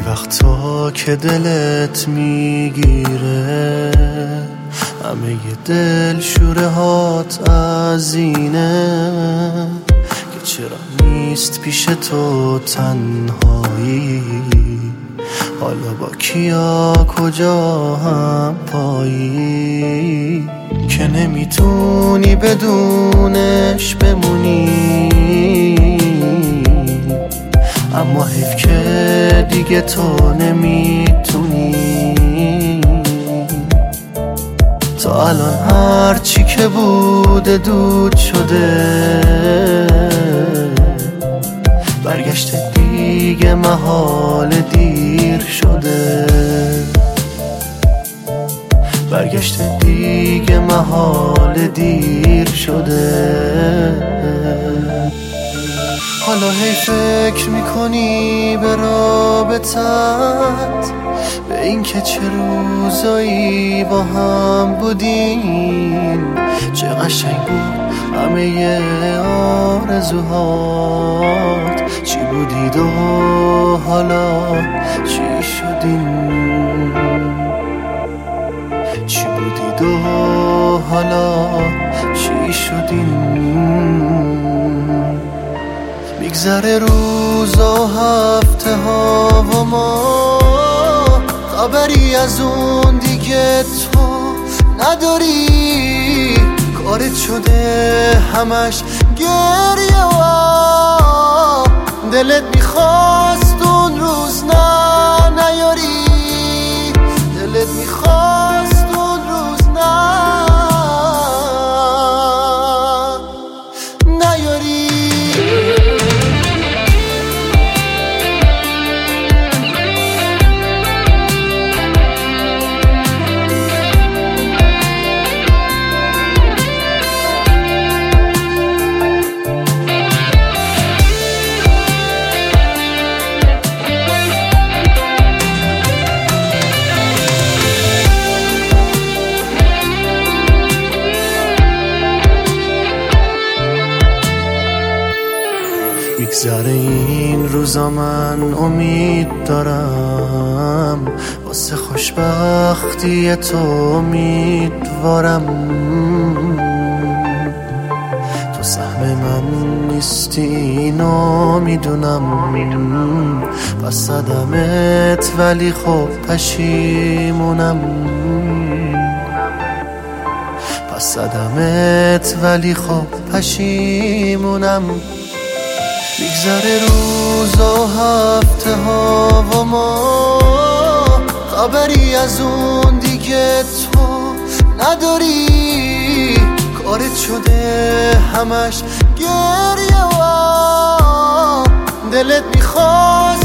وقتا که دلت میگیره همه دل شوره هات از اینه که چرا نیست پیش تو تنهایی، حالا با کیا کجا هم پایی، که نمیتونی بدونش بمونی، اما حیف که دیگه تو نمیتونی. تا الان هر چی که بوده دود شده، برگشته دیگه محال دیر شده، برگشته دیگه محال دیر شده. حالا هی فکر میکنی به رابطت، به این که چه روزایی با هم بودیم، چه قشنگ بود همه آرزوهات، چی بودید و حالا چی شدیم، چی بودید و حالا چی شدیم. میگذره روز و هفته ها و ما، خبری از اون دیگه تو نداری، کارت شده همش گریه و دلت میخواست اون روز نیاری، دلت میخواست اون روز نیاری. میگذره این روزا من امید دارم، واسه خوشبختی تو امیدوارم، تو سهم من نیستی اینو میدونم، پس صدمت ولی خب پشیمونم، پس صدمت ولی خب پشیمونم. میگذره روز و هفته ها و ما، خبری از اون دیگه تو نداری، کارت شده همش گریه و دلت میخواست